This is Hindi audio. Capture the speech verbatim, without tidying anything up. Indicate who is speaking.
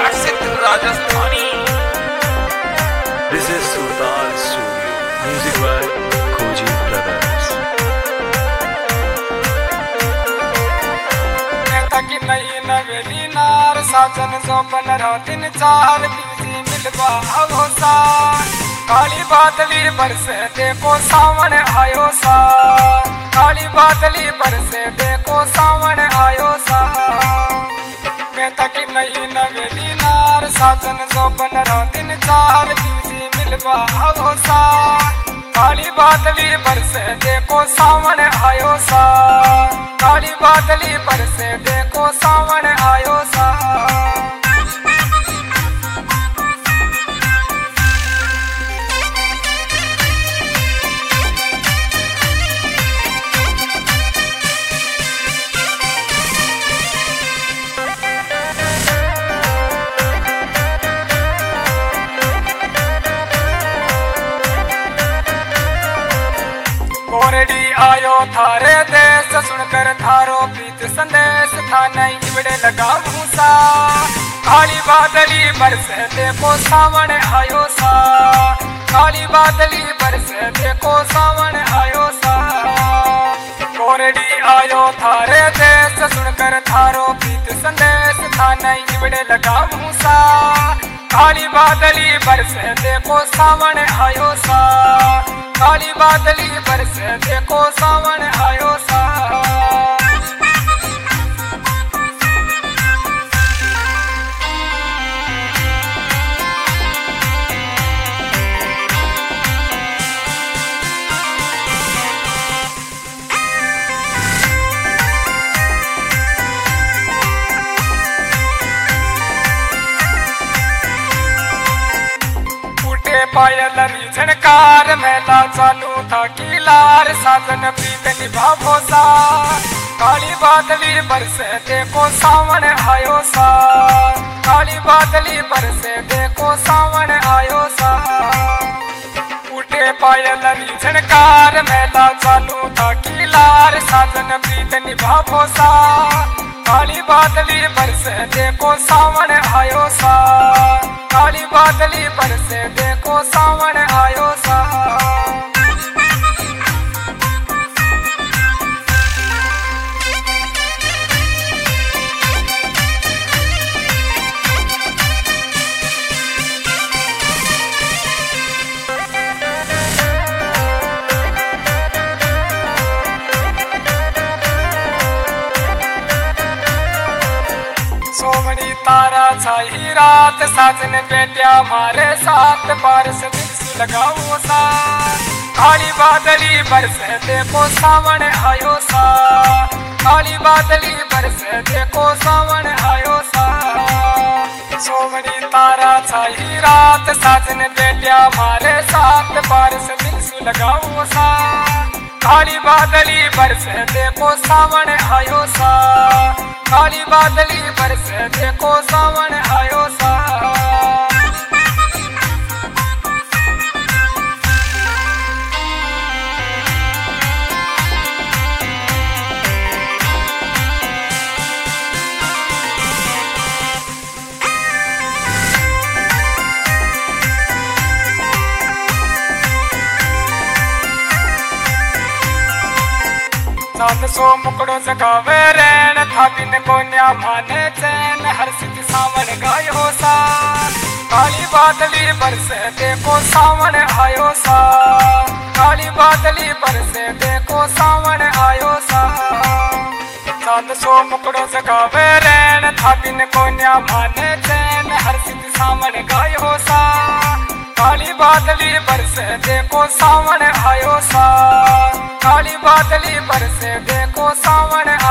Speaker 1: classic Rajasthani. This is Surtaal Studio. Music by Koji Brothers.
Speaker 2: की नई नवेली नार साजन जो पंद्रह दिन चार बीजी मिलवा अवसा काली बादली बरसे देखो सावन आयो सा काली बादली बरसे देखो सावन आयो सा मैं तकी नई नवेली नार साजन जो पंद्रह दिन चार बीजी मिलवा अवसा काली बादली बरसे देखो सावन आयो सा काली बादली बरसे देखो सावन आयो सा कोरडी आयो थारे देश सुनकर थारो प्रीत संदेश था नहीं इबड़े लगा भूसा काली बादली बरसे देखो सावन आयो सा काली बादली बरसे देखो सावन आयो सा कोरडी आयो थारे देश सुनकर थारो प्रीत संदेश था नहीं इबड़े लगा भूसा काली बादली बरसे देखो सावन आयो सा काली बादली बरसे देखो सावन आयो सा पायल झनकार मेला चालू था किलार साजन प्रीत निभावो सा काली बादली बरसे देखो सावन आयो सा काली बादली बरसे देखो सावन आयो सा उठे पायल झनकार मेला चालू था किलार साजन प्रीत निभावो सा काली बादली बरसे देखो सावन आयो सा काली बादली बरसे देखो सावन आयो सा सोमनी तारा छाई रात साजन बेटिया मारे साथ बारिश दिल लगाओ सा काली बादली बरसे देखो सावन आयो सा काली बादली बरसे देखो सावन आयो सा सोमनी तारा छाई रात साजन बेटिया मारे साथ बारिश दिल लगाओ सा काली बादली बरसे देखो सावन आयो सा काली बादली बरसे देखो सावन आयो सा चांद सो मुकड़ो जगावे रैन था बिन कोन्या माने चैन हर सिद्ध सावन गायो सा काली बादली बरसे देखो सावन आयो सा काली बादली बरसे देखो सावन आयो सा चांद सो मुकड़ो जगावे रैन था बिन कोन्या माने चैन हर सिद्ध सावन गायो सा काली बादली बरसे देखो सावन आयो सा काली बादली बरसे देखो सावन